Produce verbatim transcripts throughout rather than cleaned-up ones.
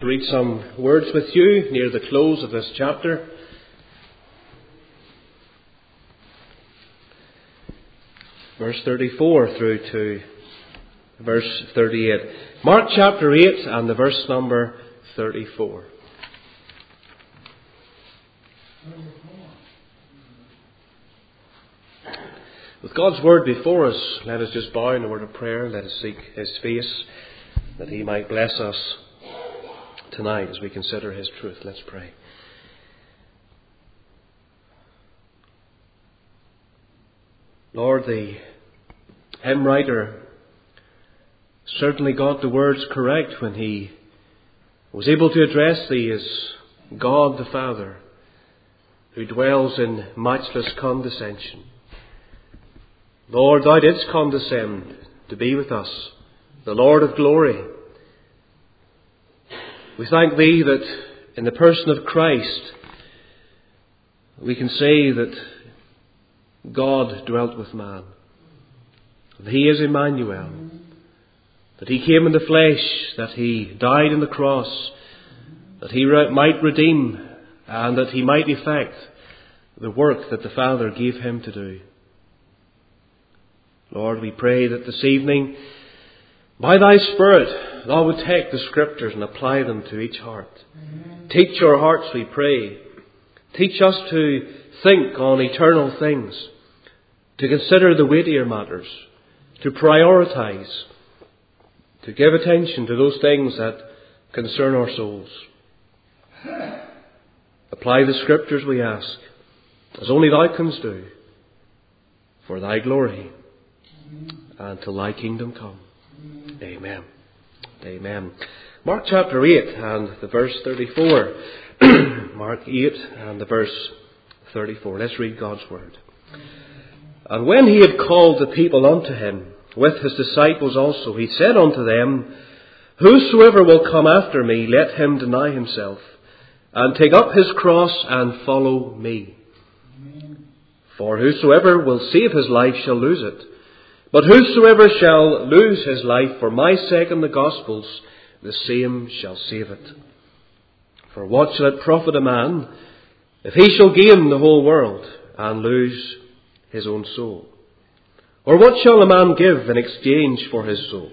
Read some words with you near the close of this chapter. Verse thirty-four through to verse thirty-eight. Mark chapter eight and the verse number thirty-four. With God's word before us, let us just bow in a word of prayer. Let us seek His face, that He might bless us tonight as we consider His truth. Let's pray. Lord, the hymn writer certainly got the words correct when he was able to address Thee as God the Father, who dwells in matchless condescension. Lord, Thou didst condescend to be with us, the Lord of glory. We thank Thee that in the person of Christ we can say that God dwelt with man. That He is Emmanuel. That He came in the flesh. That He died on the cross. That He might redeem and that He might effect the work that the Father gave Him to do. Lord, we pray that this evening, by Thy Spirit, Thou would take the Scriptures and apply them to each heart. Amen. Teach our hearts, we pray. Teach us to think on eternal things, to consider the weightier matters, to prioritise, to give attention to those things that concern our souls. Apply the Scriptures, we ask, as only Thou canst do, for Thy glory and till Thy kingdom come. Amen. Amen. Mark chapter eight and the verse thirty-four. Mark eight and the verse thirty-four. Let's read God's word. And when He had called the people unto Him, with His disciples also, He said unto them, Whosoever will come after me, let him deny himself, and take up his cross and follow me. Amen. For whosoever will save his life shall lose it. But whosoever shall lose his life for my sake and the gospel's, the same shall save it. For what shall it profit a man if he shall gain the whole world and lose his own soul? Or what shall a man give in exchange for his soul?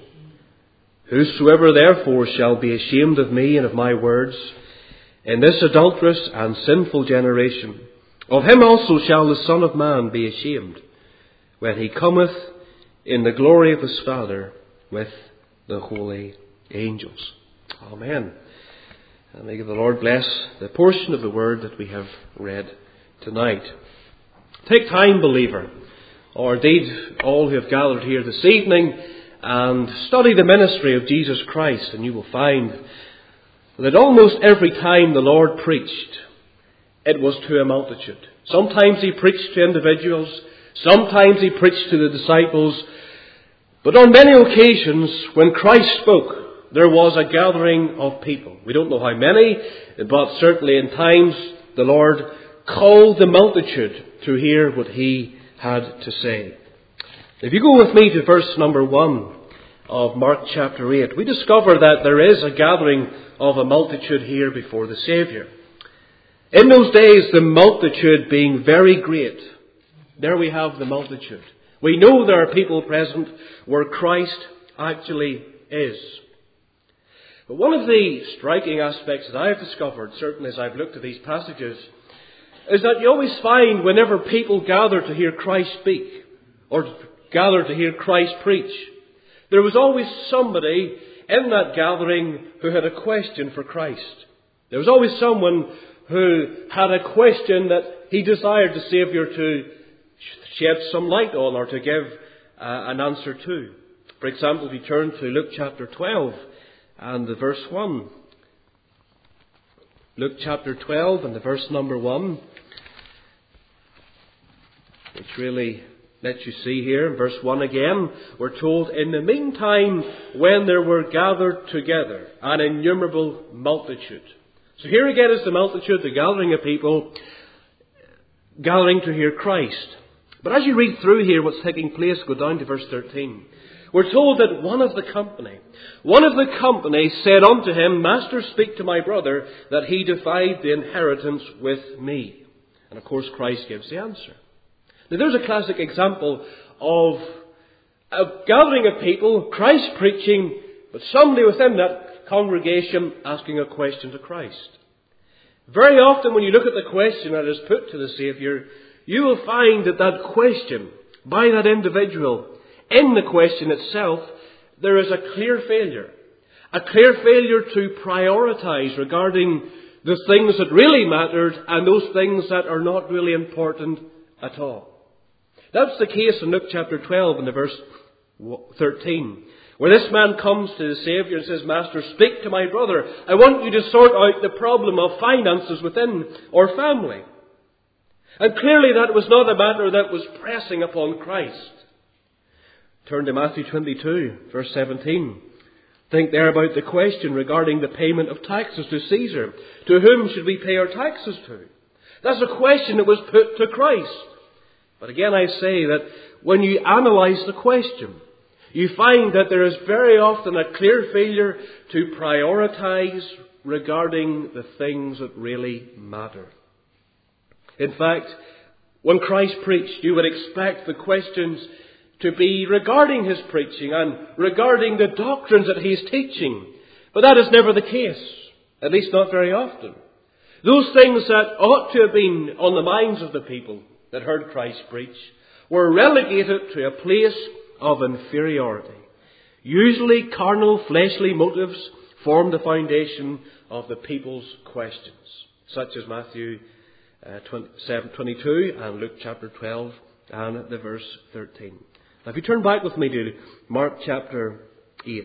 Whosoever therefore shall be ashamed of me and of my words in this adulterous and sinful generation, of him also shall the Son of Man be ashamed, when He cometh in the glory of His Father with the holy angels. Amen. And may the Lord bless the portion of the word that we have read tonight. Take time, believer, or indeed all who have gathered here this evening, and study the ministry of Jesus Christ, and you will find that almost every time the Lord preached, it was to a multitude. Sometimes He preached to individuals, sometimes He preached to the disciples, but on many occasions when Christ spoke, there was a gathering of people. We don't know how many, but certainly in times the Lord called the multitude to hear what He had to say. If you go with me to verse number one of Mark chapter eight, we discover that there is a gathering of a multitude here before the Saviour. In those days, the multitude being very great, there we have the multitude. We know there are people present where Christ actually is. But one of the striking aspects that I have discovered, certainly as I've looked at these passages, is that you always find whenever people gather to hear Christ speak, or gather to hear Christ preach, there was always somebody in that gathering who had a question for Christ. There was always someone who had a question that he desired the Saviour to shed some light on or to give uh, an answer to. For example, if you turn to Luke chapter twelve and the verse one. Luke chapter twelve and the verse number one, which really lets you see here, in verse one again, we're told, In the meantime, when there were gathered together an innumerable multitude. So here again is the multitude, the gathering of people, gathering to hear Christ. But as you read through here what's taking place, go down to verse thirteen. We're told that one of the company, one of the company said unto him, Master, speak to my brother, that he divide the inheritance with me. And of course Christ gives the answer. Now there's a classic example of a gathering of people, Christ preaching, but somebody within that congregation asking a question to Christ. Very often when you look at the question that is put to the Saviour, you will find that that question by that individual, in the question itself, there is a clear failure. A clear failure to prioritise regarding the things that really mattered and those things that are not really important at all. That's the case in Luke chapter twelve and the verse thirteen, where this man comes to the Saviour and says, Master, speak to my brother. I want you to sort out the problem of finances within our family. And clearly that was not a matter that was pressing upon Christ. Turn to Matthew twenty-two, verse seventeen. Think there about the question regarding the payment of taxes to Caesar. To whom should we pay our taxes to? That's a question that was put to Christ. But again I say that when you analyse the question, you find that there is very often a clear failure to prioritise regarding the things that really matter. In fact, when Christ preached, you would expect the questions to be regarding his preaching and regarding the doctrines that he is teaching. But that is never the case, at least not very often. Those things that ought to have been on the minds of the people that heard Christ preach were relegated to a place of inferiority. Usually carnal, fleshly motives form the foundation of the people's questions, such as Matthew uh, twenty-two and Luke chapter twelve and the verse thirteen. Now if you turn back with me to Mark chapter eight.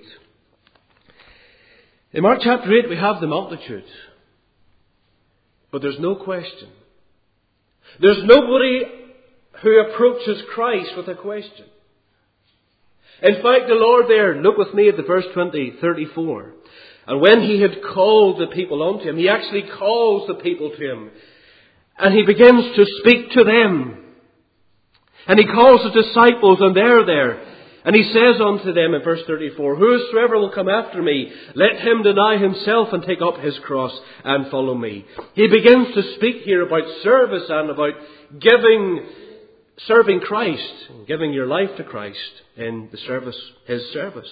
In Mark chapter eight we have the multitude. But there's no question. There's nobody who approaches Christ with a question. In fact, the Lord there, look with me at the verse twenty, thirty-four. And when he had called the people unto him, he actually calls the people to him. And he begins to speak to them. And he calls the disciples, and they're there. And he says unto them in verse thirty-four, Whosoever will come after me, let him deny himself and take up his cross and follow me. He begins to speak here about service and about giving, serving Christ, giving your life to Christ in the service, his service.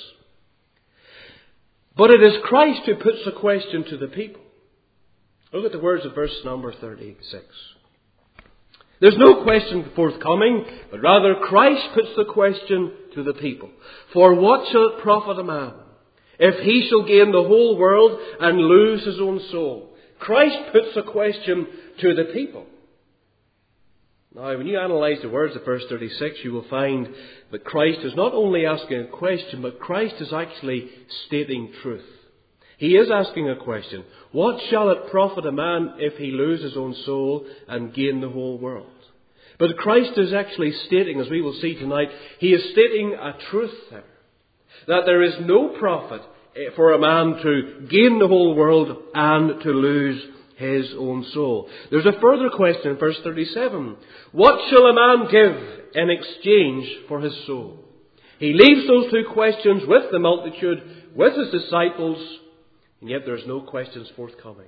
But it is Christ who puts the question to the people. Look at the words of verse number thirty-six. There's no question forthcoming, but rather Christ puts the question to the people. For what shall it profit a man if he shall gain the whole world and lose his own soul? Christ puts the question to the people. Now, when you analyse the words of verse thirty-six, you will find that Christ is not only asking a question, but Christ is actually stating truth. He is asking a question. What shall it profit a man if he lose his own soul and gain the whole world? But Christ is actually stating, as we will see tonight, he is stating a truth there. That there is no profit for a man to gain the whole world and to lose his own soul. There's a further question in verse thirty-seven. What shall a man give in exchange for his soul? He leaves those two questions with the multitude, with his disciples, and yet there's no questions forthcoming.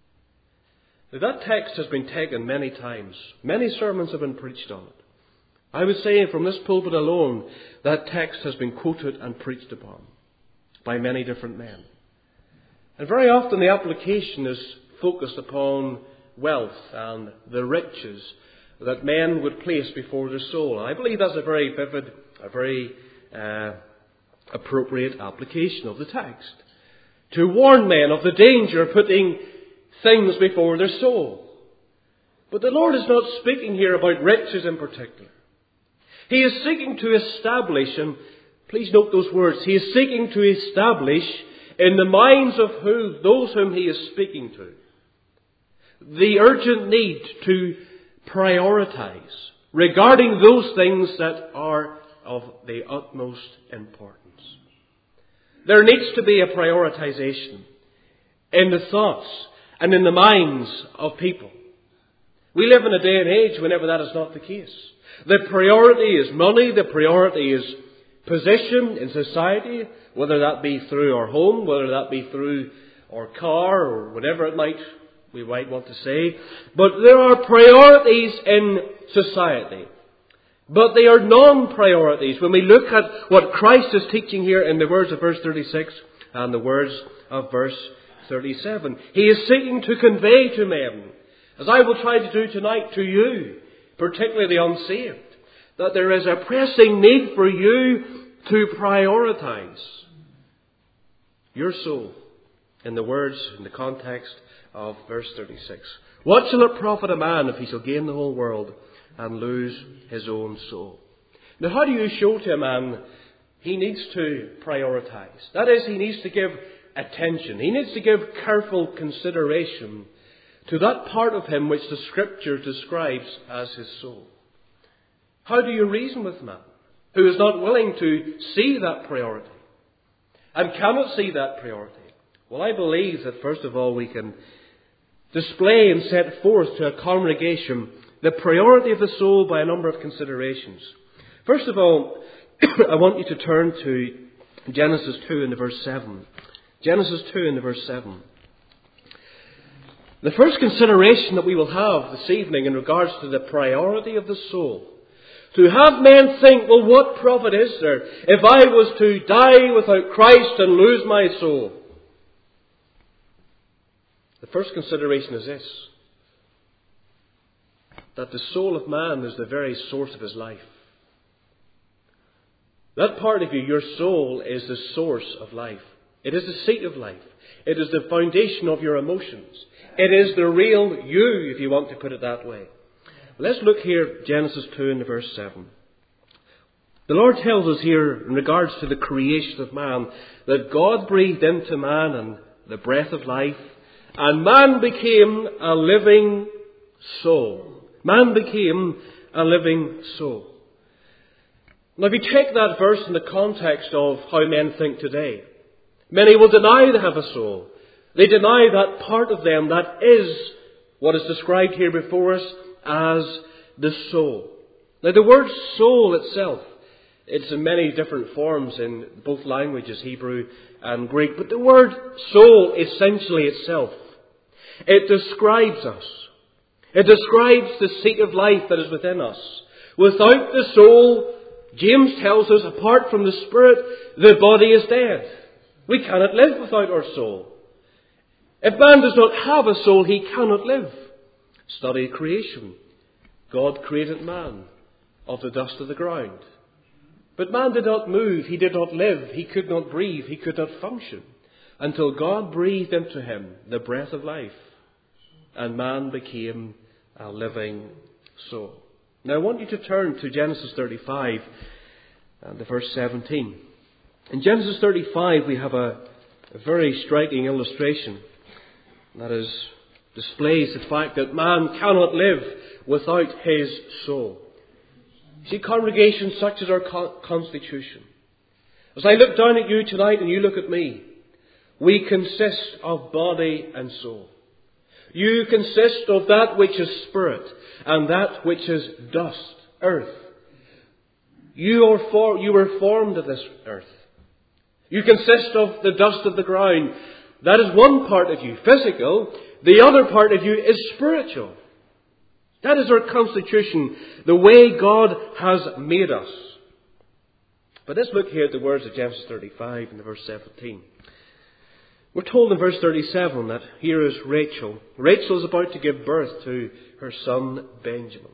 Now, that text has been taken many times. Many sermons have been preached on it. I would say from this pulpit alone, that text has been quoted and preached upon by many different men. And very often the application is focused upon wealth and the riches that men would place before their soul. I believe that's a very vivid, a very uh, appropriate application of the text. To warn men of the danger of putting things before their soul. But the Lord is not speaking here about riches in particular. He is seeking to establish, and please note those words, he is seeking to establish in the minds of who, those whom he is speaking to, the urgent need to prioritize regarding those things that are of the utmost importance. There needs to be a prioritization in the thoughts and in the minds of people. We live in a day and age whenever that is not the case. The priority is money, the priority is position in society, whether that be through our home, whether that be through our car, or whatever it might we might want to say. But there are priorities in society. But they are non-priorities when we look at what Christ is teaching here in the words of verse thirty-six and the words of verse thirty-seven. He is seeking to convey to men, as I will try to do tonight to you, particularly the unsaved, that there is a pressing need for you to prioritize your soul in the words, in the context of verse thirty-six. What shall it profit a man if he shall gain the whole world and lose his own soul? Now, how do you show to a man he needs to prioritize? That is, he needs to give attention. He needs to give careful consideration to that part of him which the Scripture describes as his soul. How do you reason with man who is not willing to see that priority and cannot see that priority? Well, I believe that first of all we can display and set forth to a congregation the priority of the soul by a number of considerations. First of all, I want you to turn to Genesis two and verse seven. Genesis two and verse seven. The first consideration that we will have this evening in regards to the priority of the soul. To have men think, well, what profit is there if I was to die without Christ and lose my soul? The first consideration is this: that the soul of man is the very source of his life. That part of you, your soul, is the source of life. It is the seat of life. It is the foundation of your emotions. It is the real you, if you want to put it that way. Let's look here, Genesis two and verse seven. The Lord tells us here, in regards to the creation of man, that God breathed into man and the breath of life, and man became a living soul. Man became a living soul. Now, if you take that verse in the context of how men think today, many will deny they have a soul. They deny that part of them that is what is described here before us as the soul. Now, the word soul itself, it's in many different forms in both languages, Hebrew and Greek. But the word soul essentially itself, it describes us. It describes the seat of life that is within us. Without the soul, James tells us, apart from the spirit, the body is dead. We cannot live without our soul. If man does not have a soul, he cannot live. Study creation. God created man of the dust of the ground. But man did not move, he did not live, he could not breathe, he could not function, until God breathed into him the breath of life, and man became a living soul. Now I want you to turn to Genesis thirty-five and the verse seventeen. In Genesis thirty-five we have a, a very striking illustration that is displays the fact that man cannot live without his soul. See, congregation, such is our constitution. As I look down at you tonight and you look at me, we consist of body and soul. You consist of that which is spirit and that which is dust, earth. You are for, you were formed of this earth. You consist of the dust of the ground. That is one part of you, physical. The other part of you is spiritual. That is our constitution, the way God has made us. But let's look here at the words of Genesis thirty-five and verse seventeen. We're told in verse thirty-seven that here is Rachel. Rachel is about to give birth to her son Benjamin.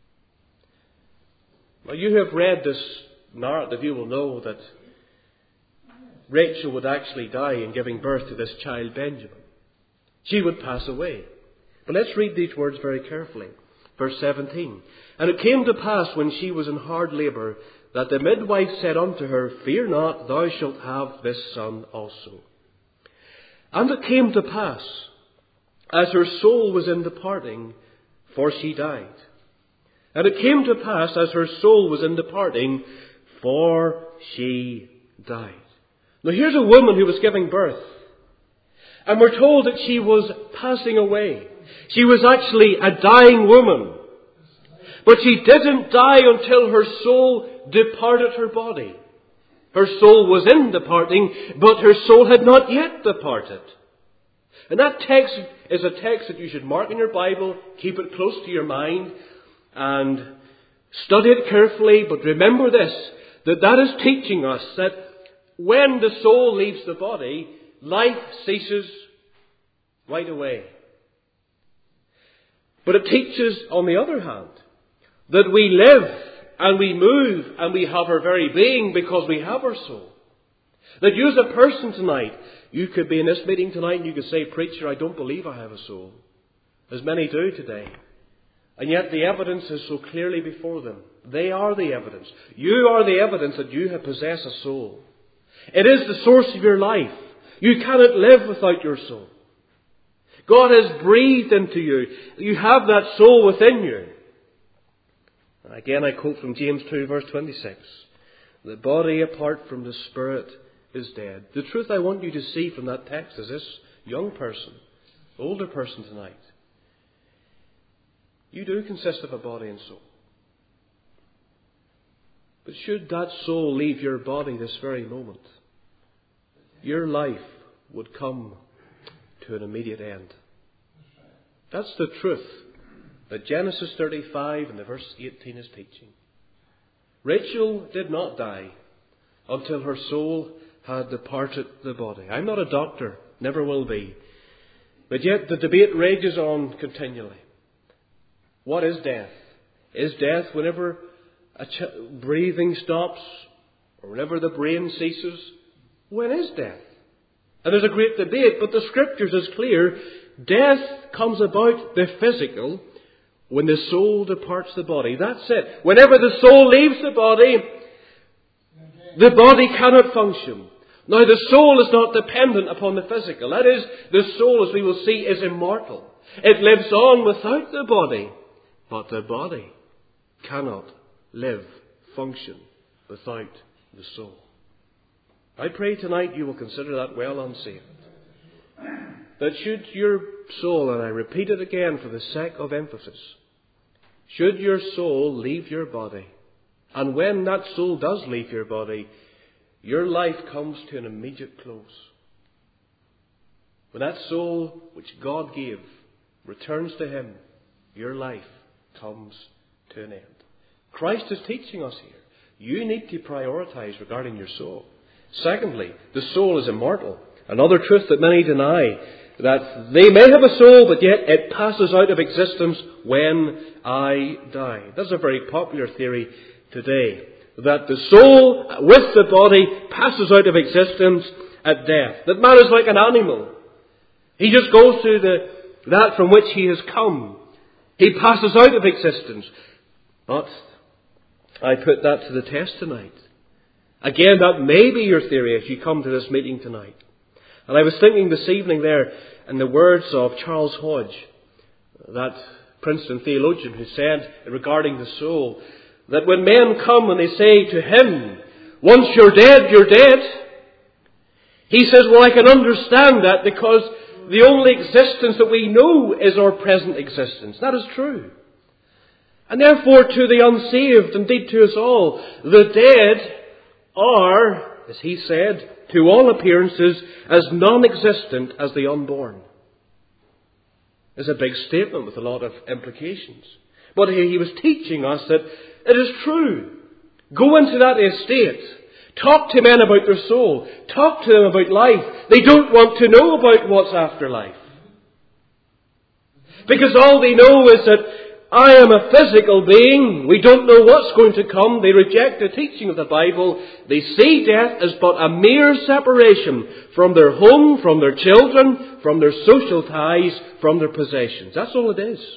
Now, you who have read this narrative, you will know that Rachel would actually die in giving birth to this child Benjamin. She would pass away. But let's read these words very carefully. Verse seventeen. And it came to pass when she was in hard labour that the midwife said unto her, Fear not, thou shalt have this son also. And it came to pass, as her soul was in departing, for she died. And it came to pass, as her soul was in departing, for she died. Now here's a woman who was giving birth. And we're told that she was passing away. She was actually a dying woman. But she didn't die until her soul departed her body. Her soul was in departing, but her soul had not yet departed. And that text is a text that you should mark in your Bible, keep it close to your mind, and study it carefully. But remember this, that that is teaching us that when the soul leaves the body, life ceases right away. But it teaches, on the other hand, that we live and we move and we have our very being because we have our soul. That you as a person tonight, you could be in this meeting tonight and you could say, "Preacher, I don't believe I have a soul." As many do today. And yet the evidence is so clearly before them. They are the evidence. You are the evidence that you have possessed a soul. It is the source of your life. You cannot live without your soul. God has breathed into you. You have that soul within you. And again, I quote from James two, verse twenty-six. The body apart from the spirit is dead. The truth I want you to see from that text is this, young person, older person tonight. You do consist of a body and soul. But should that soul leave your body this very moment, your life would come to an immediate end. That's the truth that Genesis thirty-five and the verse eighteen is teaching. Rachel did not die until her soul had departed the body. I'm not a doctor, never will be. But yet the debate rages on continually. What is death? Is death whenever a ch- breathing stops or whenever the brain ceases? When is death? And there's a great debate, but the Scriptures is clear. Death comes about the physical when the soul departs the body. That's it. Whenever the soul leaves the body, the body cannot function. Now the soul is not dependent upon the physical. That is, the soul, as we will see, is immortal. It lives on without the body. But the body cannot live, function without the soul. I pray tonight you will consider that well unsaved. That should your soul, and I repeat it again for the sake of emphasis, should your soul leave your body, and when that soul does leave your body, your life comes to an immediate close. When that soul which God gave returns to Him, your life comes to an end. Christ is teaching us here. You need to prioritize regarding your soul. Secondly, the soul is immortal. Another truth that many deny, that they may have a soul, but yet it passes out of existence when I die. That's a very popular theory today, that the soul with the body passes out of existence at death. That man is like an animal. He just goes to the, that from which he has come. He passes out of existence. But I put that to the test tonight. Again, that may be your theory as you come to this meeting tonight. And I was thinking this evening there in the words of Charles Hodge, that Princeton theologian who said regarding the soul, that when men come and they say to him, "Once you're dead, you're dead," he says, "Well, I can understand that because the only existence that we know is our present existence." That is true. And therefore to the unsaved, indeed to us all, the dead are, as he said, to all appearances as non-existent as the unborn. It's a big statement with a lot of implications. But he was teaching us that it is true. Go into that estate. Talk to men about their soul. Talk to them about life. They don't want to know about what's after life. Because all they know is that I am a physical being. We don't know what's going to come. They reject the teaching of the Bible. They see death as but a mere separation from their home, from their children, from their social ties, from their possessions. That's all it is.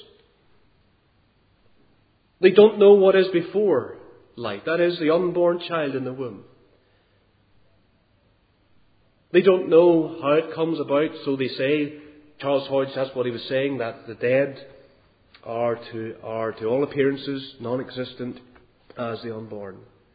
They don't know what is before life. That is the unborn child in the womb. They don't know how it comes about, so they say, Charles Hodge, that's what he was saying, that the dead are to, are to all appearances non-existent as the unborn.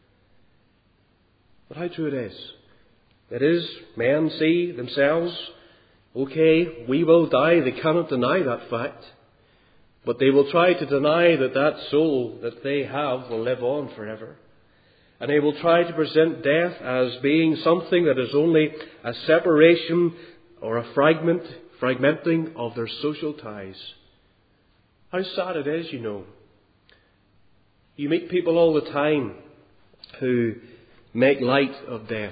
But how true it is. It is, men see themselves, okay, we will die. They cannot deny that fact. But they will try to deny that that soul that they have will live on forever. And they will try to present death as being something that is only a separation or a fragment, fragmenting of their social ties. How sad it is, you know. You meet people all the time who make light of death.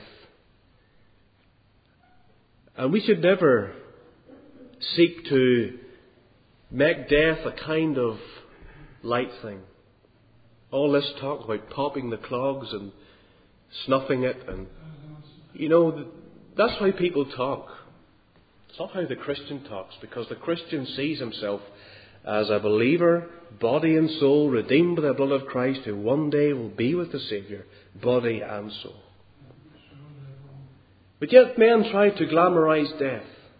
And we should never seek to make death a kind of light thing. All this talk about popping the clogs and snuffing it, and you know, that's how people talk. It's not how the Christian talks, because the Christian sees himself as a believer, body and soul, redeemed by the blood of Christ, who one day will be with the Saviour, body and soul. But yet men try to glamorize death.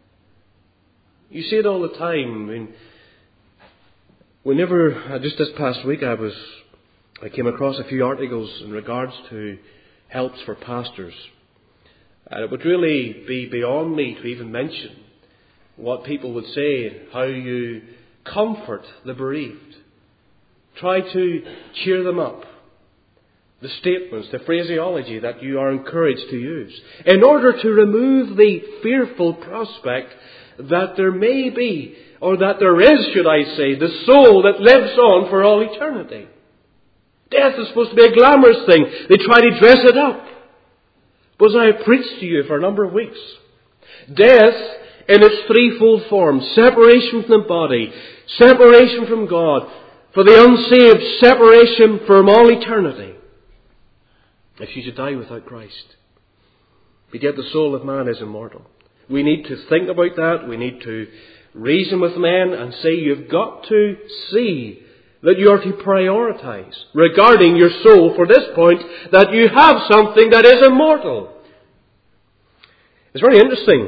You see it all the time. I mean, whenever, just this past week, I was, I came across a few articles in regards to helps for pastors. And it would really be beyond me to even mention what people would say, how you comfort the bereaved. Try to cheer them up. The statements, the phraseology that you are encouraged to use, in order to remove the fearful prospect that there may be, or that there is, should I say, the soul that lives on for all eternity. Death is supposed to be a glamorous thing. They try to dress it up. But as I have preached to you for a number of weeks, death in its threefold form: separation from the body, separation from God, for the unsaved, separation from all eternity, if you should die without Christ. But yet the soul of man is immortal. We need to think about that. We need to reason with men and say, you've got to see that you are to prioritize regarding your soul for this point, that you have something that is immortal. It's very interesting.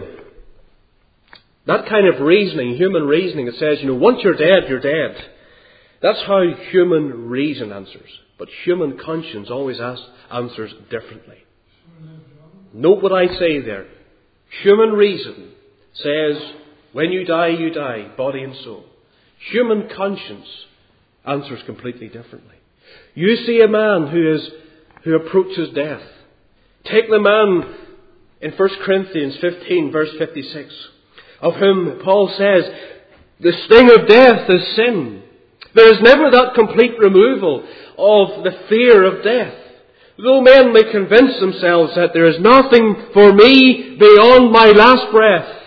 That kind of reasoning, human reasoning, that says, you know, once you're dead, you're dead. That's how human reason answers. But human conscience always asks, answers differently. Note what I say there. Human reason says, when you die, you die, body and soul. Human conscience answers completely differently. You see a man who is who approaches death. Take the man in First Corinthians fifteen, verse fifty-six, of whom Paul says, the sting of death is sin. There is never that complete removal of the fear of death. Though men may convince themselves that there is nothing for me beyond my last breath,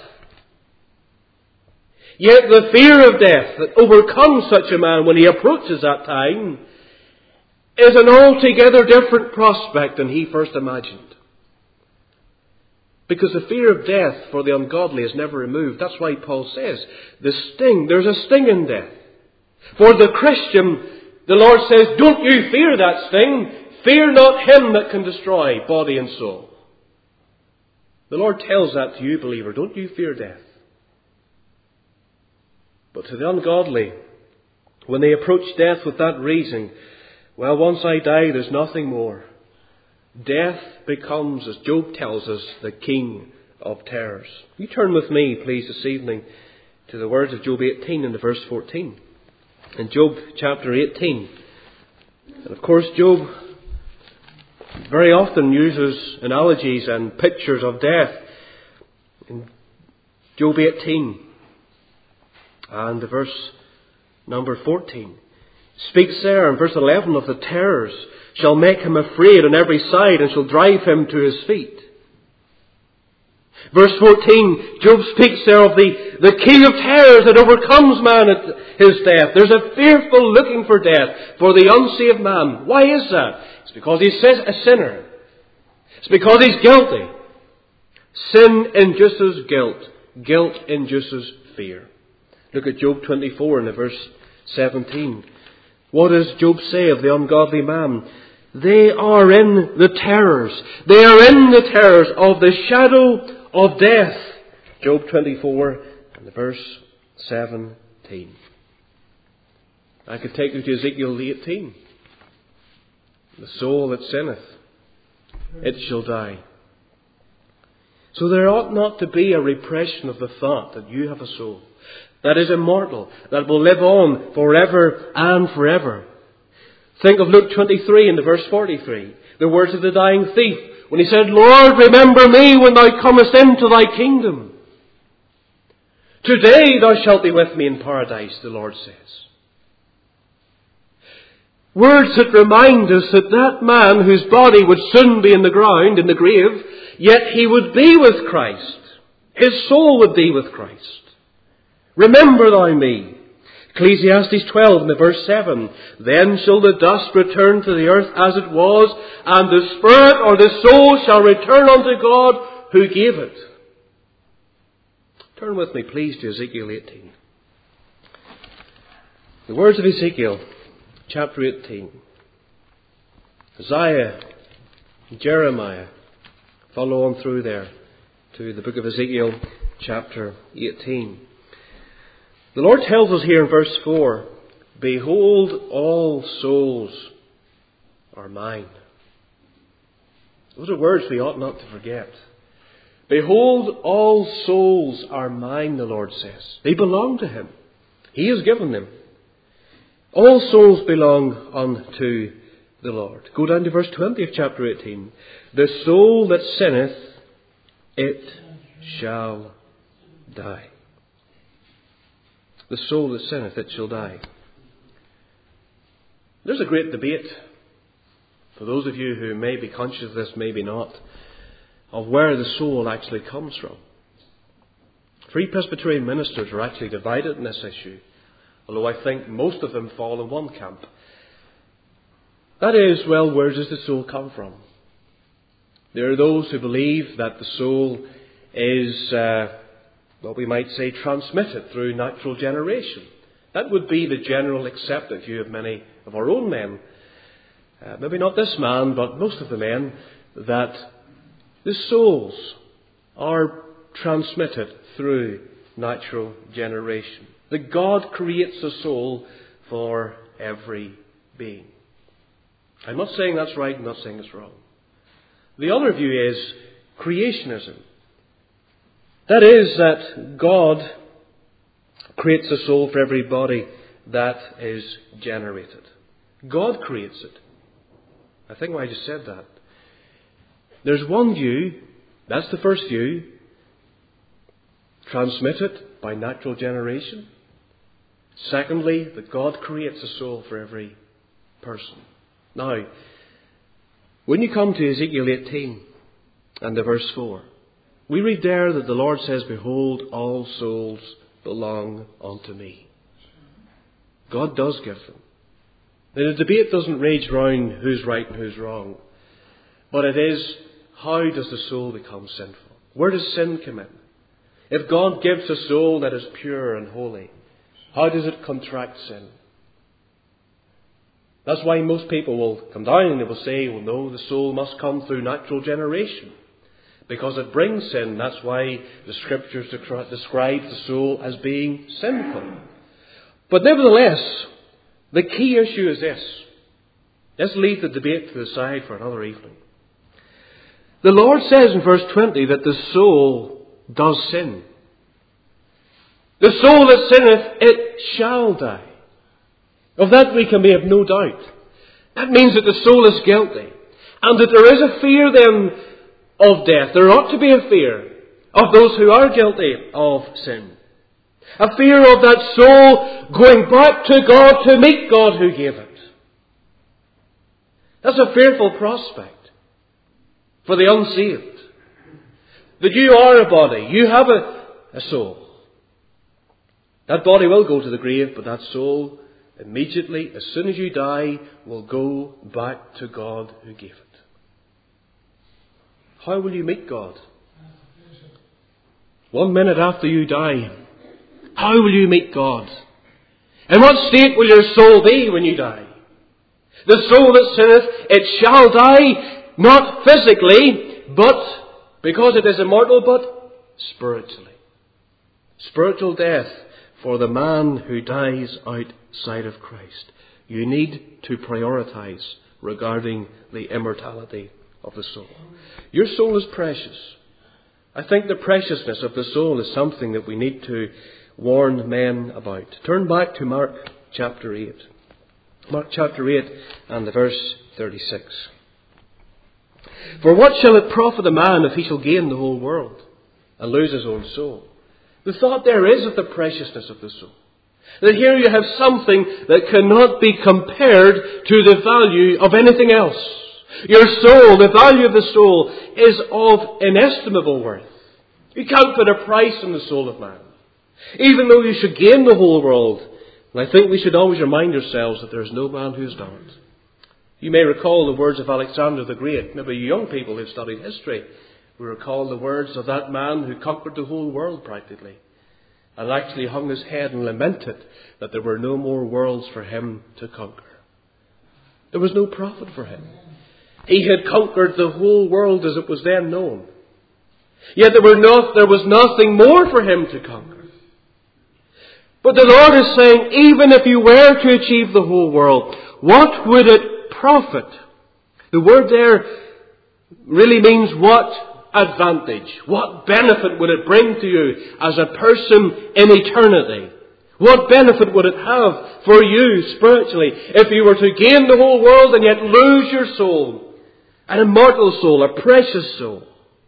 yet the fear of death that overcomes such a man when he approaches that time is an altogether different prospect than he first imagined. Because the fear of death for the ungodly is never removed. That's why Paul says, the sting, there's a sting in death. For the Christian, the Lord says, don't you fear that sting. Fear not him that can destroy body and soul. The Lord tells that to you, believer. Don't you fear death. But to the ungodly, when they approach death with that reason, well, once I die, there's nothing more. Death becomes, as Job tells us, the king of terrors. You turn with me, please, this evening to the words of Job eighteen and verse fourteen. In Job chapter eighteen. And of course, Job very often uses analogies and pictures of death. In Job eighteen and the verse number fourteen speaks there in verse eleven of the terrors shall make him afraid on every side and shall drive him to his feet. Verse fourteen, Job speaks there of the, the king of terrors that overcomes man at his death. There's a fearful looking for death for the unsaved man. Why is that? It's because he's a sinner. It's because he's guilty. Sin induces guilt. Guilt induces fear. Look at Job twenty-four and verse seventeen. What does Job say of the ungodly man? They are in the terrors. They are in the terrors of the shadow of death. Job twenty-four and verse seventeen. I could take you to Ezekiel eighteen. The soul that sinneth, it shall die. So there ought not to be a repression of the thought that you have a soul that is immortal, that will live on forever and forever. Think of Luke twenty-three and verse forty-three, The words of the dying thief when he said, Lord, remember me when thou comest into thy kingdom. Today thou shalt be with me in paradise, the Lord says. Words that remind us that that man whose body would soon be in the ground, in the grave, yet he would be with Christ. His soul would be with Christ. Remember thou me. Ecclesiastes twelve and the verse seven. Then shall the dust return to the earth as it was, and the spirit or the soul shall return unto God who gave it. Turn with me, please, to Ezekiel eighteen. The words of Ezekiel, chapter eighteen. Isaiah, Jeremiah, follow on through there to the book of Ezekiel, chapter eighteen. The Lord tells us here in verse four, Behold, all souls are mine. Those are words we ought not to forget. Behold, all souls are mine, the Lord says. They belong to Him. He has given them. All souls belong unto the Lord. Go down to verse twenty of chapter eighteen. The soul that sinneth, it shall die. The soul that sinneth, it shall die. There's a great debate, for those of you who may be conscious of this, maybe not, of where the soul actually comes from. Three Presbyterian ministers are actually divided in this issue, although I think most of them fall in one camp. That is, well, where does the soul come from? There are those who believe that the soul is, uh, what we might say, transmitted through natural generation. That would be the general accepted view of many of our own men. Uh, maybe not this man, but most of the men, that the souls are transmitted through natural generation. That God creates a soul for every being. I'm not saying that's right, I'm not saying it's wrong. The other view is creationism. That is, that God creates a soul for every body that is generated. God creates it. I think I just said that. There's one view, that's the first view, transmitted by natural generation. Secondly, that God creates a soul for every person. Now, when you come to Ezekiel eighteen and the verse four, we read there that the Lord says, Behold, all souls belong unto me. God does give them. The debate doesn't rage round who's right and who's wrong. But it is, how does the soul become sinful? Where does sin come in? If God gives a soul that is pure and holy, how does it contract sin? That's why most people will come down and they will say, well, no, the soul must come through natural generation. Because it brings sin. That's why the Scriptures describe the soul as being sinful. But nevertheless, the key issue is this. Let's leave the debate to the side for another evening. The Lord says in verse twenty that the soul does sin. The soul that sinneth, it shall die. Of that we can be of no doubt. That means that the soul is guilty. And that there is a fear then of death. There ought to be a fear of those who are guilty of sin. A fear of that soul going back to God to meet God who gave it. That's a fearful prospect for the unsaved. That you are a body. You have a, a soul. That body will go to the grave, but that soul immediately, as soon as you die, will go back to God who gave it. How will you meet God? One minute after you die, how will you meet God? In what state will your soul be when you die? The soul that sinneth, it shall die, not physically, but because it is immortal, but spiritually. Spiritual death for the man who dies outside of Christ. You need to prioritize regarding the immortality of the soul. Your soul is precious. I think the preciousness of the soul is something that we need to warn men about. Turn back to Mark chapter eight. Mark chapter eight and the verse thirty-six. For what shall it profit a man if he shall gain the whole world and lose his own soul? The thought there is of the preciousness of the soul. That here you have something that cannot be compared to the value of anything else. Your soul, the value of the soul, is of inestimable worth. You can't put a price on the soul of man. Even though you should gain the whole world. And I think we should always remind ourselves that there is no man who has done it. You may recall the words of Alexander the Great. Maybe young people who've studied history will recall the words of that man who conquered the whole world practically. And actually hung his head and lamented that there were no more worlds for him to conquer. There was no profit for him. He had conquered the whole world as it was then known. Yet there, were no, there was nothing more for him to conquer. But the Lord is saying, even if you were to achieve the whole world, what would it profit? The word there really means what advantage, what benefit would it bring to you as a person in eternity? What benefit would it have for you spiritually if you were to gain the whole world and yet lose your soul? An immortal soul, a precious soul.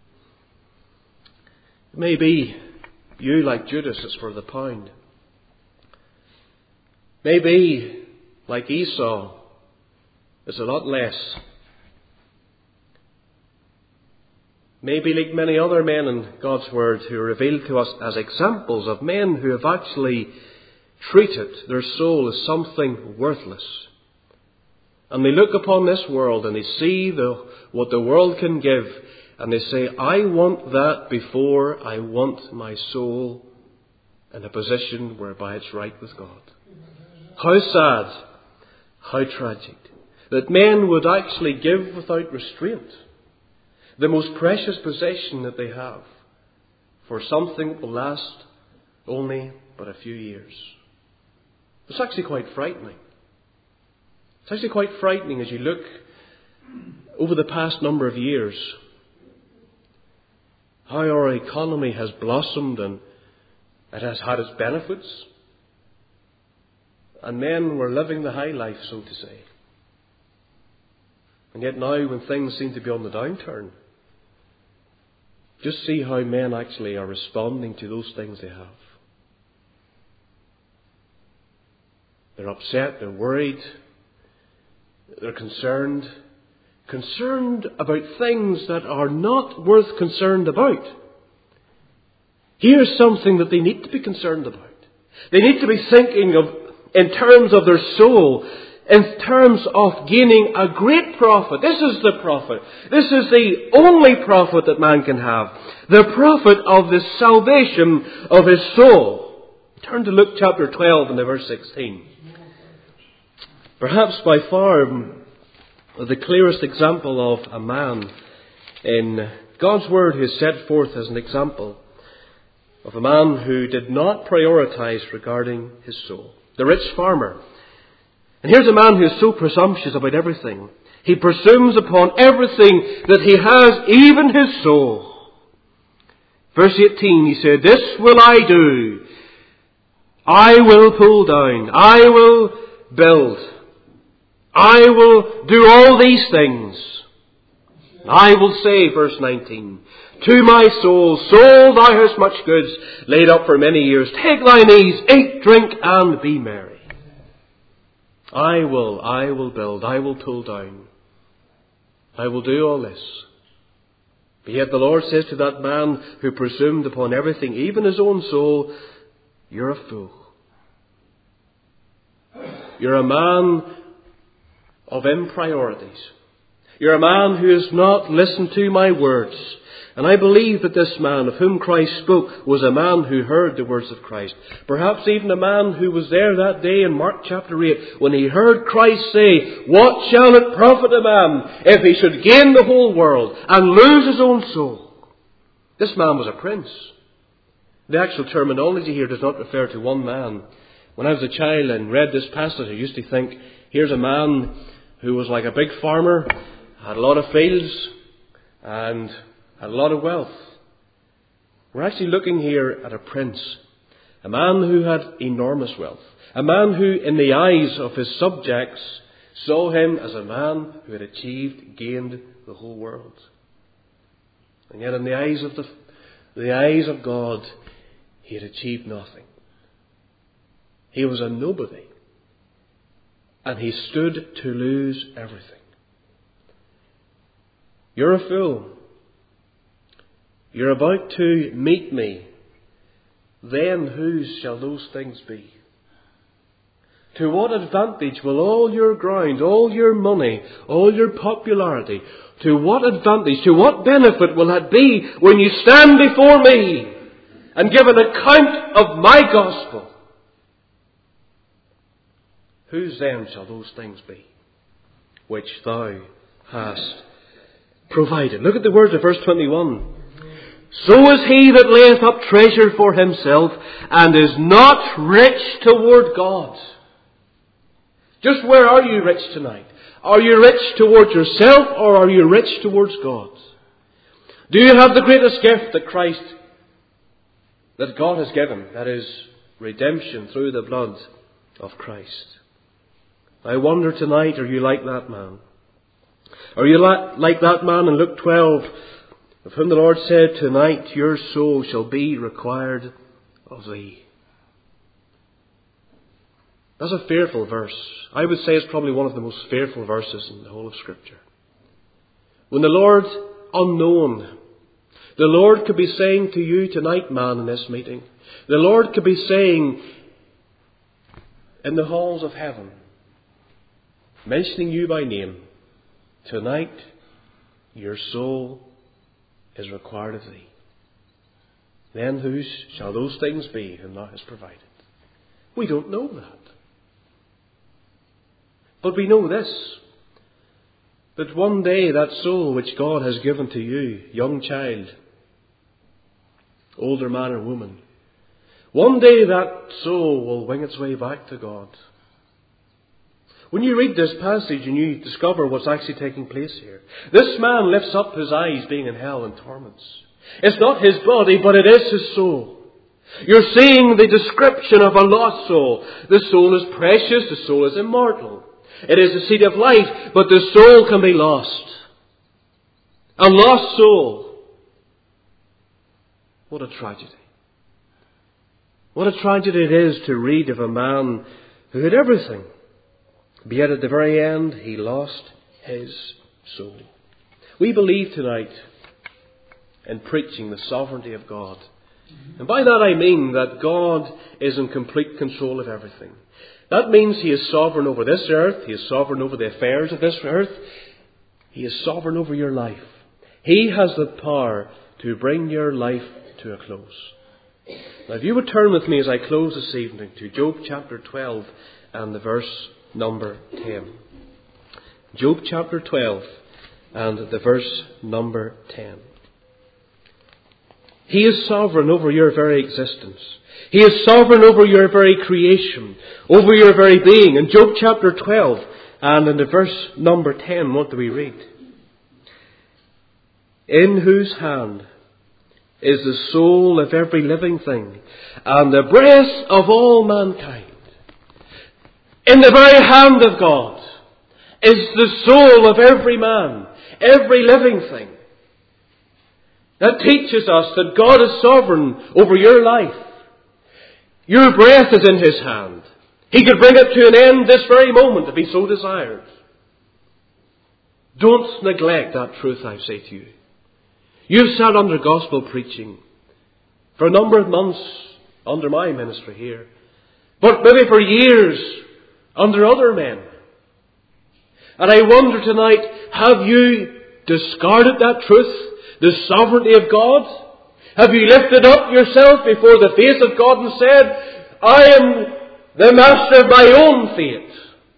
Maybe you, like Judas, is for the pound. Maybe, like Esau, is a lot less. Maybe like many other men in God's Word who are revealed to us as examples of men who have actually treated their soul as something worthless. And they look upon this world and they see the, what the world can give, and they say, I want that before I want my soul in a position whereby it's right with God. How sad, how tragic, that men would actually give without restraint the most precious possession that they have for something that will last only but a few years. It's actually quite frightening. It's actually quite frightening as you look over the past number of years how our economy has blossomed and it has had its benefits. And men were living the high life, so to say. And yet now when things seem to be on the downturn, just see how men actually are responding to those things they have. They're upset, they're worried, they're concerned. Concerned about things that are not worth concerned about. Here's something that they need to be concerned about. They need to be thinking of in terms of their soul, in terms of gaining a great profit. This is the profit. This is the only profit that man can have. The profit of the salvation of his soul. Turn to Luke chapter twelve and verse sixteen. Perhaps by far the clearest example of a man in God's Word who is set forth as an example of a man who did not prioritize regarding his soul. The rich farmer. And here's a man who is so presumptuous about everything. He presumes upon everything that he has, even his soul. Verse eighteen, he said, this will I do. I will pull down. I will build. I will do all these things. I will say, verse nineteen, to my soul, soul, thou hast much goods laid up for many years. Take thine ease, eat, drink, and be merry. I will, I will build, I will pull down. I will do all this. But yet the Lord says to that man who presumed upon everything, even his own soul, you're a fool. You're a man of impriorities. You're a man who has not listened to my words. And I believe that this man of whom Christ spoke was a man who heard the words of Christ. Perhaps even a man who was there that day in Mark chapter eight when he heard Christ say, what shall it profit a man if he should gain the whole world and lose his own soul? This man was a prince. The actual terminology here does not refer to one man. When I was a child and read this passage, I used to think, here's a man who was like a big farmer, had a lot of fields, and had a lot of wealth. We're actually looking here at a prince, a man who had enormous wealth, a man who, in the eyes of his subjects, saw him as a man who had achieved, gained the whole world. And yet in the eyes of the, the eyes of God, he had achieved nothing. He was a nobody. And he stood to lose everything. You're a fool. You're about to meet me. Then whose shall those things be? To what advantage will all your ground, all your money, all your popularity, to what advantage, to what benefit will that be when you stand before me and give an account of my gospel? Whose then shall those things be which thou hast provided? Look at the words of verse twenty-one. So is he that layeth up treasure for himself and is not rich toward God. Just where are you rich tonight? Are you rich towards yourself or are you rich towards God? Do you have the greatest gift that Christ, that God has given? That is redemption through the blood of Christ. I wonder tonight, are you like that man? Are you like that man in Luke twelve, of whom the Lord said, tonight your soul shall be required of thee? That's a fearful verse. I would say it's probably one of the most fearful verses in the whole of Scripture. When the Lord, unknown, the Lord could be saying to you tonight, man, in this meeting, the Lord could be saying in the halls of heaven, mentioning you by name, tonight your soul is required of thee. Then whose shall those things be whom thou hast provided? We don't know that. But we know this, that one day that soul which God has given to you, young child, older man or woman, one day that soul will wing its way back to God. When you read this passage and you discover what's actually taking place here, this man lifts up his eyes being in hell and torments. It's not his body, but it is his soul. You're seeing the description of a lost soul. The soul is precious, the soul is immortal. It is the seed of life, but the soul can be lost. A lost soul. What a tragedy. What a tragedy it is to read of a man who had everything, but yet at the very end he lost his soul. We believe tonight in preaching the sovereignty of God. And by that I mean that God is in complete control of everything. That means he is sovereign over this earth. He is sovereign over the affairs of this earth. He is sovereign over your life. He has the power to bring your life to a close. Now if you would turn with me as I close this evening to Job chapter twelve and the verse number ten. Job chapter twelve and the verse number ten. He is sovereign over your very existence. He is sovereign over your very creation, over your very being. In Job chapter twelve and in the verse number ten, what do we read? In whose hand is the soul of every living thing, and the breath of all mankind. In the very hand of God is the soul of every man, every living thing. That teaches us that God is sovereign over your life. Your breath is in His hand. He could bring it to an end this very moment if He so desired. Don't neglect that truth, I say to you. You've sat under gospel preaching for a number of months under my ministry here, but maybe for years under other men. And I wonder tonight, have you discarded that truth? The sovereignty of God? Have you lifted up yourself before the face of God and said, I am the master of my own fate,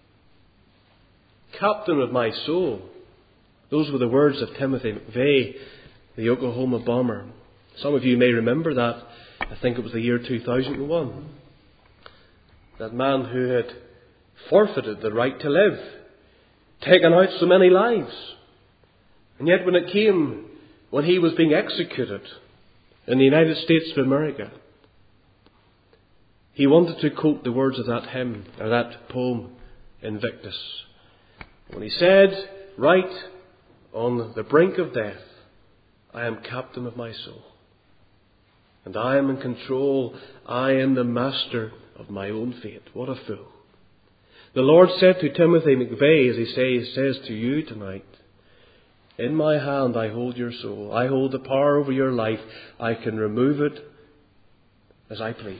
captain of my soul? Those were the words of Timothy McVeigh, the Oklahoma bomber. Some of you may remember that. I think it was the year two thousand one. That man who had forfeited the right to live, taken out so many lives. And yet when it came, when he was being executed in the United States of America, he wanted to quote the words of that hymn, or that poem, Invictus. When he said, right on the brink of death, I am captain of my soul. And I am in control. I am the master of my own fate. What a fool. The Lord said to Timothy McVeigh, as he says, says to you tonight, in my hand I hold your soul. I hold the power over your life. I can remove it as I please.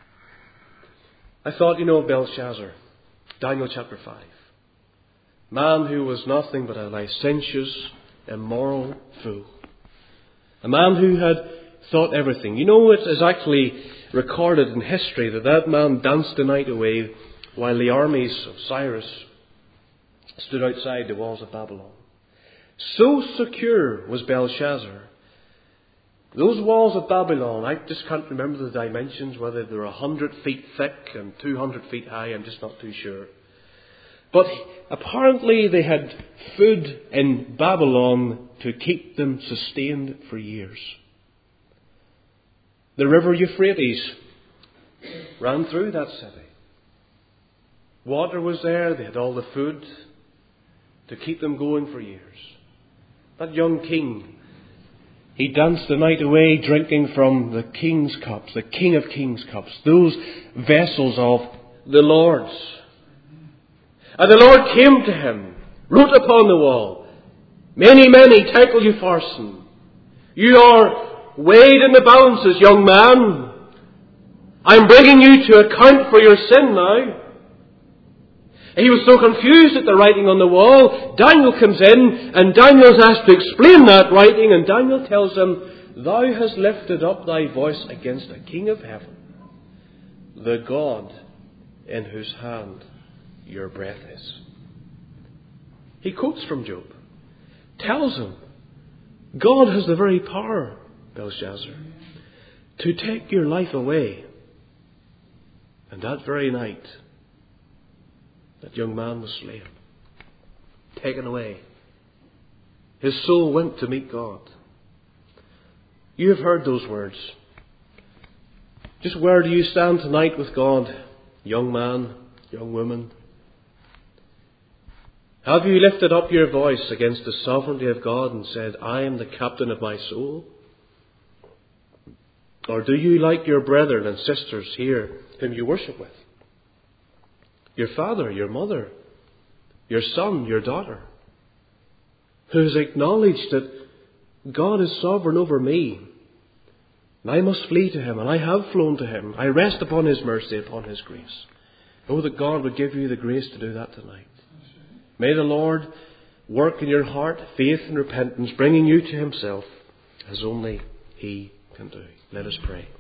I thought, you know, of Belshazzar, Daniel chapter five. Man who was nothing but a licentious, immoral fool. A man who had thought everything. You know, it is actually recorded in history that that man danced the night away while the armies of Cyrus stood outside the walls of Babylon. So secure was Belshazzar. Those walls of Babylon, I just can't remember the dimensions, whether they were a hundred feet thick and two hundred feet high, I'm just not too sure. But apparently they had food in Babylon to keep them sustained for years. The river Euphrates ran through that city. Water was there, they had all the food to keep them going for years. That young king, he danced the night away drinking from the king's cups, the King of Kings cups, those vessels of the Lord's. And the Lord came to him, wrote upon the wall, "Many, many, Tekel Upharsin. You are weighed in the balances, young man. I'm bringing you to account for your sin now." And he was so confused at the writing on the wall. Daniel comes in, and Daniel's asked to explain that writing, and Daniel tells him, "Thou hast lifted up thy voice against a king of heaven, the God in whose hand your breath is." He quotes from Job, tells him, God has the very power, Belshazzar, to take your life away. And that very night, that young man was slain, taken away. His soul went to meet God. You have heard those words. Just where do you stand tonight with God, young man, young woman? Have you lifted up your voice against the sovereignty of God and said, I am the captain of my soul? Or do you, like your brethren and sisters here whom you worship with, your father, your mother, your son, your daughter, who has acknowledged that God is sovereign over me, and I must flee to Him, and I have flown to Him. I rest upon His mercy, upon His grace. Oh, that God would give you the grace to do that tonight. May the Lord work in your heart faith and repentance, bringing you to Himself as only He can do. Let us pray.